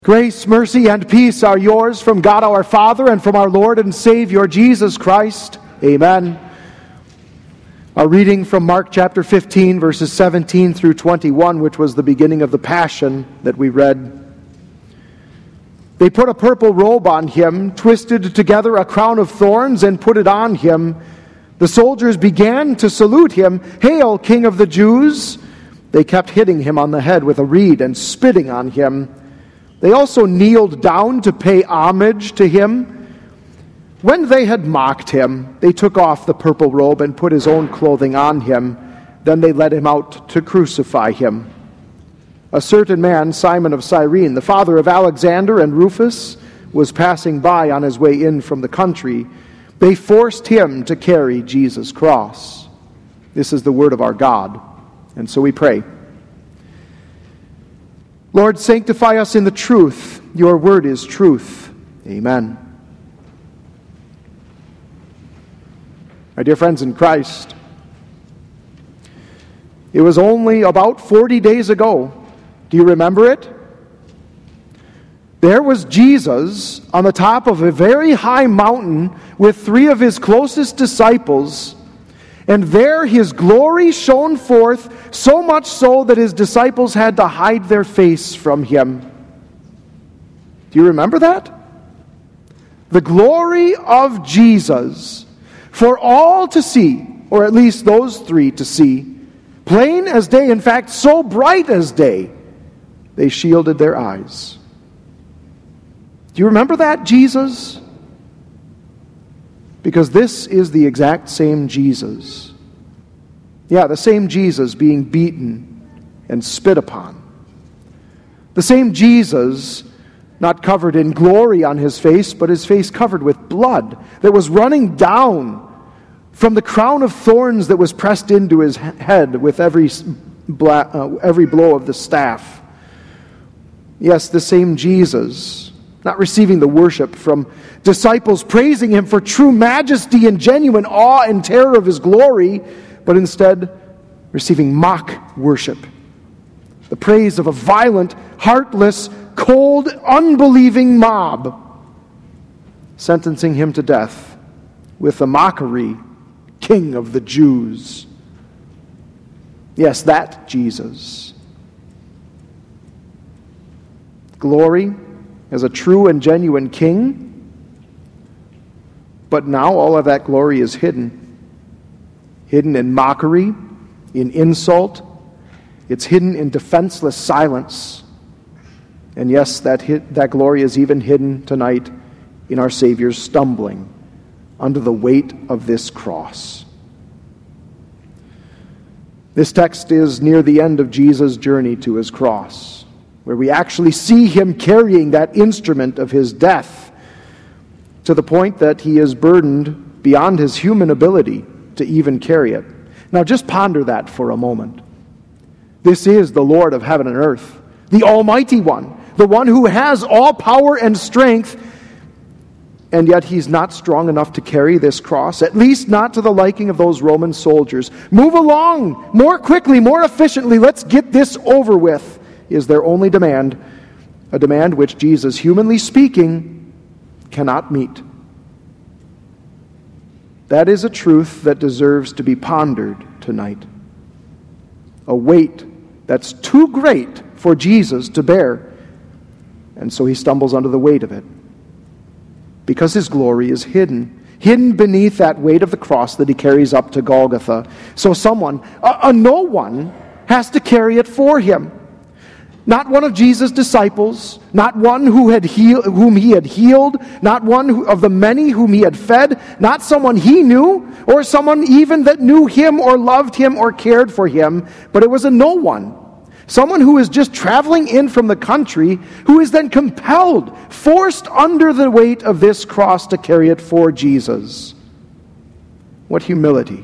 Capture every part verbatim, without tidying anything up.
Grace, mercy, and peace are yours from God our Father and from our Lord and Savior Jesus Christ. Amen. Our reading from Mark chapter fifteen, verses seventeen through twenty-one, which was the beginning of the Passion that we read. They put a purple robe on him, twisted together a crown of thorns, and put it on him. The soldiers began to salute him, "Hail, King of the Jews!" They kept hitting him on the head with a reed and spitting on him. They also kneeled down to pay homage to him. When they had mocked him, they took off the purple robe and put his own clothing on him. Then they led him out to crucify him. A certain man, Simon of Cyrene, the father of Alexander and Rufus, was passing by on his way in from the country. They forced him to carry Jesus' cross. This is the word of our God. And so we pray. Lord, sanctify us in the truth. Your word is truth. Amen. My dear friends in Christ, it was only about forty days ago. Do you remember it? There was Jesus on the top of a very high mountain with three of his closest disciples, and there his glory shone forth, so much so that his disciples had to hide their face from him. Do you remember that? The glory of Jesus for all to see, or at least those three to see, plain as day, in fact, so bright as day, they shielded their eyes. Do you remember that, Jesus? Because this is the exact same Jesus. Yeah, the same Jesus being beaten and spit upon. The same Jesus not covered in glory on his face, but his face covered with blood that was running down from the crown of thorns that was pressed into his head with every, bla- uh, every blow of the staff. Yes, the same Jesus, not receiving the worship from disciples praising him for true majesty and genuine awe and terror of his glory, but instead receiving mock worship, the praise of a violent, heartless, cold, unbelieving mob, sentencing him to death with the mockery, King of the Jews. Yes, that Jesus. Glory as a true and genuine king, but now all of that glory is hidden. Hidden in mockery, in insult. It's hidden in defenseless silence. And yes, that hit, that glory is even hidden tonight in our Savior's stumbling under the weight of this cross. This text is near the end of Jesus' journey to his cross, where we actually see him carrying that instrument of his death to the point that he is burdened beyond his human ability to even carry it. Now just ponder that for a moment. This is the Lord of heaven and earth, the Almighty One, the one who has all power and strength, and yet he's not strong enough to carry this cross, at least not to the liking of those Roman soldiers. Move along more quickly, more efficiently. Let's get this over with, is their only demand, a demand which Jesus, humanly speaking, cannot meet. That is a truth that deserves to be pondered tonight. A weight that's too great for Jesus to bear, and so he stumbles under the weight of it. Because his glory is hidden, hidden beneath that weight of the cross that he carries up to Golgotha. So someone, a, a no one, has to carry it for him. Not one of Jesus' disciples, not one who had heal, whom he had healed, not one who, of the many whom he had fed, not someone he knew, or someone even that knew him or loved him or cared for him, but it was a no one. Someone who is just traveling in from the country, who is then compelled, forced under the weight of this cross to carry it for Jesus. What humility.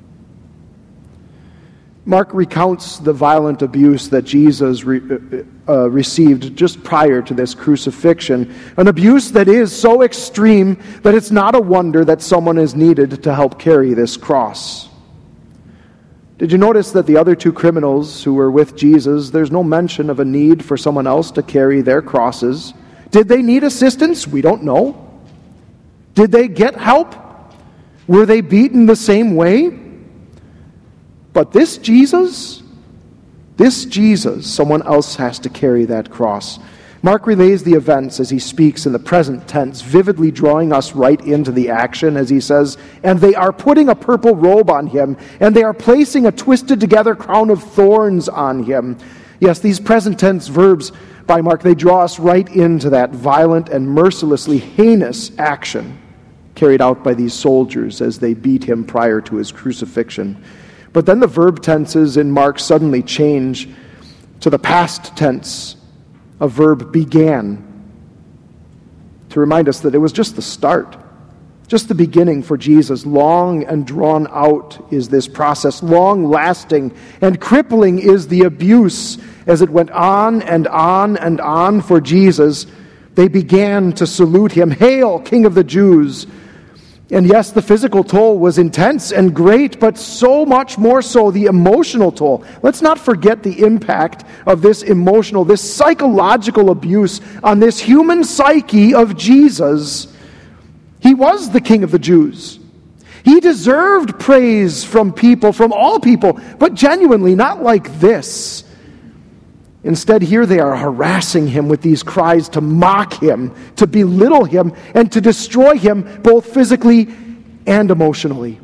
Mark recounts the violent abuse that Jesus re- uh, received just prior to this crucifixion, an abuse that is so extreme that it's not a wonder that someone is needed to help carry this cross. Did you notice that the other two criminals who were with Jesus, there's no mention of a need for someone else to carry their crosses? Did they need assistance? We don't know. Did they get help? Were they beaten the same way? But this Jesus, this Jesus, someone else has to carry that cross. Mark relays the events as he speaks in the present tense, vividly drawing us right into the action as he says, "And they are putting a purple robe on him, and they are placing a twisted together crown of thorns on him." Yes, these present tense verbs by Mark, they draw us right into that violent and mercilessly heinous action carried out by these soldiers as they beat him prior to his crucifixion. But then the verb tenses in Mark suddenly change to the past tense. A verb began, to remind us that it was just the start, just the beginning for Jesus. Long and drawn out is this process, long-lasting and crippling is the abuse as it went on and on and on for Jesus. They began to salute him, "Hail, King of the Jews!" And yes, the physical toll was intense and great, but so much more so the emotional toll. Let's not forget the impact of this emotional, this psychological abuse on this human psyche of Jesus. He was the King of the Jews. He deserved praise from people, from all people, but genuinely, not like this. Instead, here they are harassing him with these cries to mock him, to belittle him, and to destroy him both physically and emotionally.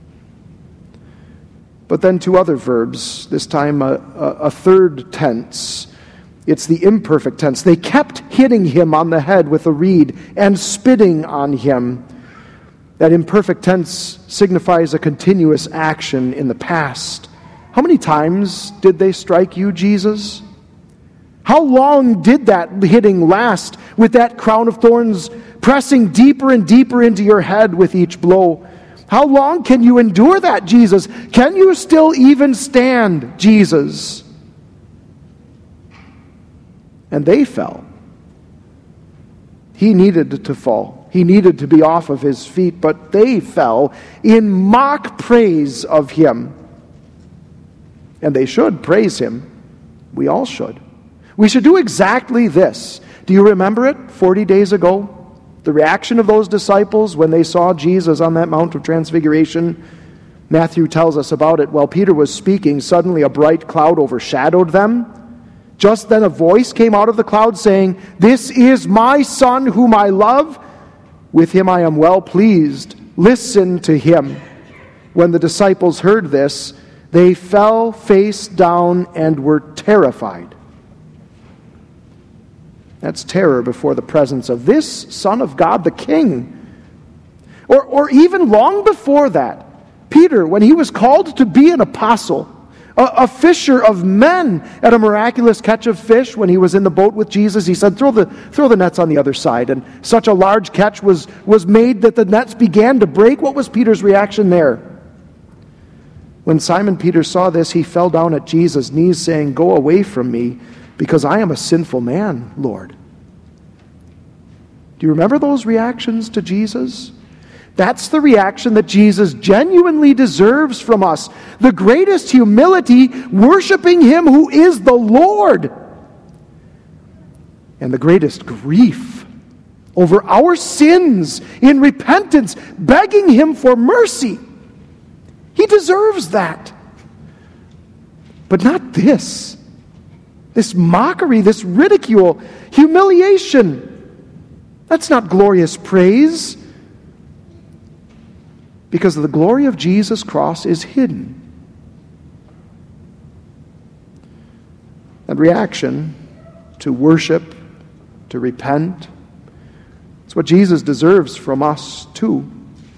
But then two other verbs, this time a, a, a third tense. It's the imperfect tense. They kept hitting him on the head with a reed and spitting on him. That imperfect tense signifies a continuous action in the past. How many times did they strike you, Jesus? How long did that hitting last, with that crown of thorns pressing deeper and deeper into your head with each blow? How long can you endure that, Jesus? Can you still even stand, Jesus? And they fell. He needed to fall. He needed to be off of his feet, but they fell in mock praise of him. And they should praise him. We all should. We should do exactly this. Do you remember it forty days ago? The reaction of those disciples when they saw Jesus on that Mount of Transfiguration? Matthew tells us about it. While Peter was speaking, suddenly a bright cloud overshadowed them. Just then a voice came out of the cloud saying, "This is my Son whom I love. With him I am well pleased. Listen to him." When the disciples heard this, they fell face down and were terrified. That's terror before the presence of this Son of God, the King. Or, or even long before that, Peter, when he was called to be an apostle, a, a fisher of men, at a miraculous catch of fish when he was in the boat with Jesus, he said, throw the, throw the nets on the other side. And such a large catch was, was made that the nets began to break. What was Peter's reaction there? When Simon Peter saw this, he fell down at Jesus' knees saying, "Go away from me, because I am a sinful man, Lord." Do you remember those reactions to Jesus? That's the reaction that Jesus genuinely deserves from us. The greatest humility, worshiping him who is the Lord. And the greatest grief over our sins in repentance, begging him for mercy. He deserves that. But not this. This mockery, this ridicule, humiliation. That's not glorious praise. Because the glory of Jesus' cross is hidden. That reaction to worship, to repent, it's what Jesus deserves from us too.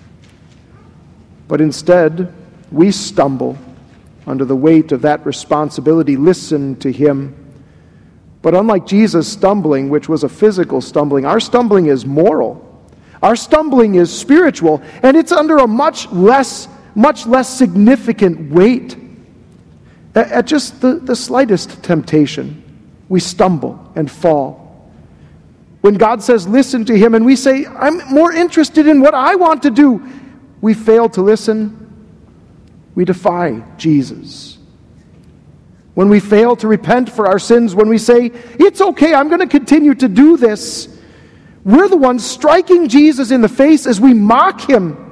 But instead, we stumble under the weight of that responsibility. Listen to him. But unlike Jesus' stumbling, which was a physical stumbling, our stumbling is moral. Our stumbling is spiritual, and it's under a much less, much less significant weight. At just the, the slightest temptation, we stumble and fall. When God says, listen to him, and we say, I'm more interested in what I want to do, we fail to listen. We we defy Jesus. When we fail to repent for our sins, when we say, it's okay, I'm going to continue to do this, we're the ones striking Jesus in the face as we mock him.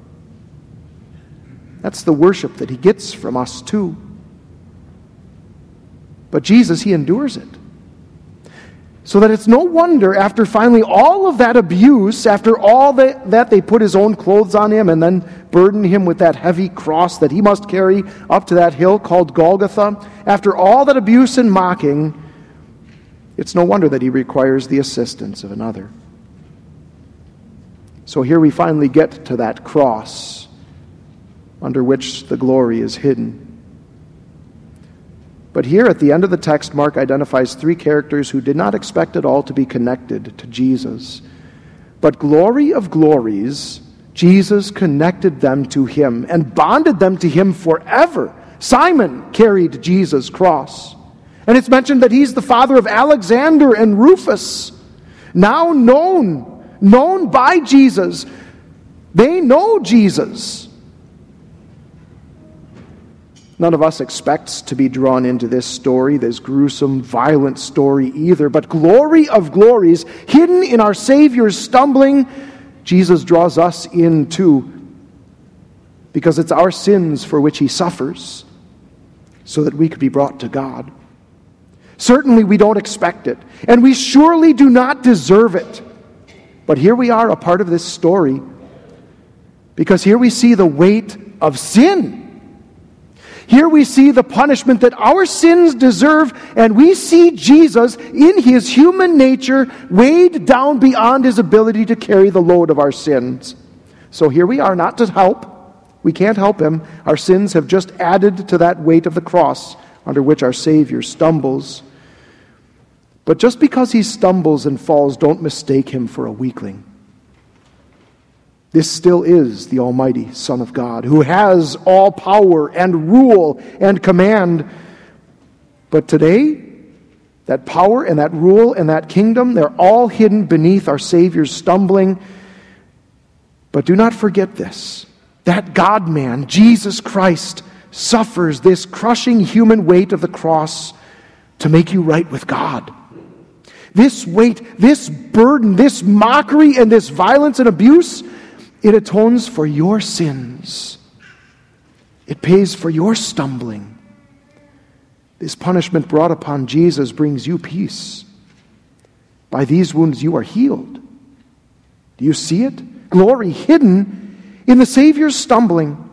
That's the worship that he gets from us too. But Jesus, he endures it. So that it's no wonder after finally all of that abuse, after all that, that they put his own clothes on him and then burdened him with that heavy cross that he must carry up to that hill called Golgotha, after all that abuse and mocking, it's no wonder that he requires the assistance of another. So here we finally get to that cross under which the glory is hidden. But here at the end of the text, Mark identifies three characters who did not expect at all to be connected to Jesus. But glory of glories, Jesus connected them to him and bonded them to him forever. Simon carried Jesus' cross. And it's mentioned that he's the father of Alexander and Rufus, now known, known by Jesus. They know Jesus. None of us expects to be drawn into this story, this gruesome, violent story either. But glory of glories, hidden in our Savior's stumbling, Jesus draws us into, because it's our sins for which he suffers, so that we could be brought to God. Certainly we don't expect it, and we surely do not deserve it. But here we are, a part of this story, because here we see the weight of sin. Here we see the punishment that our sins deserve, and we see Jesus in his human nature weighed down beyond his ability to carry the load of our sins. So here we are, not to help. We can't help him. Our sins have just added to that weight of the cross under which our Savior stumbles. But just because he stumbles and falls, don't mistake him for a weakling. This still is the Almighty Son of God, who has all power and rule and command. But today, that power and that rule and that kingdom, they're all hidden beneath our Savior's stumbling. But do not forget this. That God-man, Jesus Christ, suffers this crushing human weight of the cross to make you right with God. This weight, this burden, this mockery, and this violence and abuse, it atones for your sins. It pays for your stumbling. This punishment brought upon Jesus brings you peace. By these wounds you are healed. Do you see it? Glory hidden in the Savior's stumbling.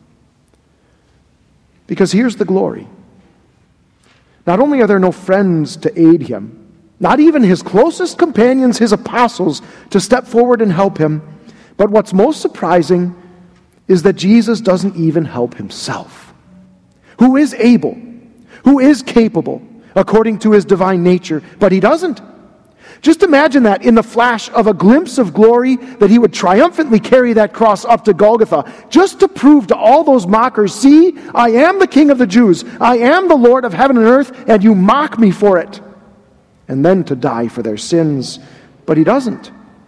Because here's the glory. Not only are there no friends to aid him, not even his closest companions, his apostles, to step forward and help him, but what's most surprising is that Jesus doesn't even help himself. Who is able, who is capable, according to his divine nature, but he doesn't. Just imagine that in the flash of a glimpse of glory, that he would triumphantly carry that cross up to Golgotha, just to prove to all those mockers, see, I am the King of the Jews, I am the Lord of heaven and earth, and you mock me for it. And then to die for their sins. But he doesn't.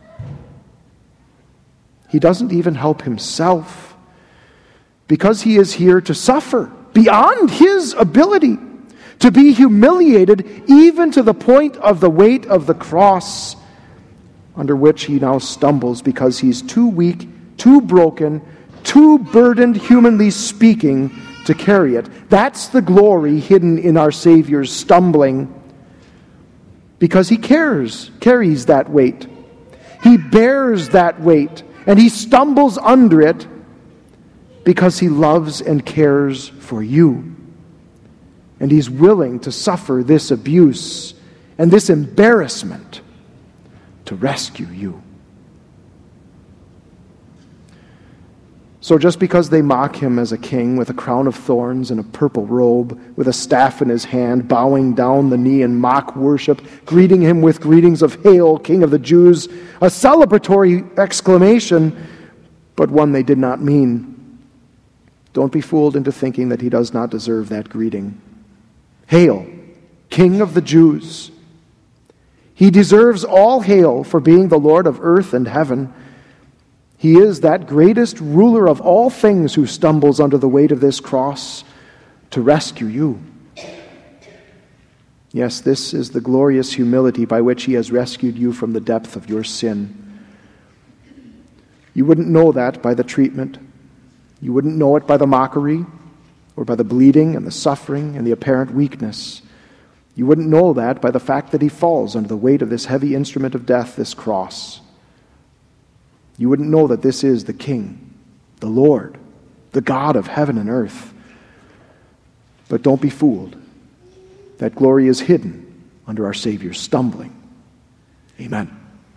He doesn't even help himself, because he is here to suffer beyond his ability, to be humiliated even to the point of the weight of the cross under which he now stumbles, because he's too weak, too broken, too burdened, humanly speaking, to carry it. That's the glory hidden in our Savior's stumbling, because he cares, carries that weight. He bears that weight. And he stumbles under it because he loves and cares for you. And he's willing to suffer this abuse and this embarrassment to rescue you. So just because they mock him as a king with a crown of thorns and a purple robe, with a staff in his hand, bowing down the knee in mock worship, greeting him with greetings of "Hail, King of the Jews," a celebratory exclamation, but one they did not mean. Don't be fooled into thinking that he does not deserve that greeting. Hail, King of the Jews. He deserves all hail for being the Lord of earth and heaven. He He is that greatest ruler of all things who stumbles under the weight of this cross to rescue you. Yes, this is the glorious humility by which he has rescued you from the depth of your sin. You wouldn't know that by the treatment. You wouldn't know it by the mockery or by the bleeding and the suffering and the apparent weakness. You wouldn't know that by the fact that he falls under the weight of this heavy instrument of death, this cross. You wouldn't know that this is the King, the Lord, the God of heaven and earth. But don't be fooled. That glory is hidden under our Savior's stumbling. Amen.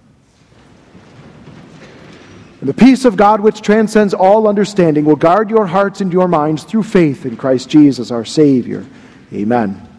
And the peace of God, which transcends all understanding, will guard your hearts and your minds through faith in Christ Jesus our Savior. Amen.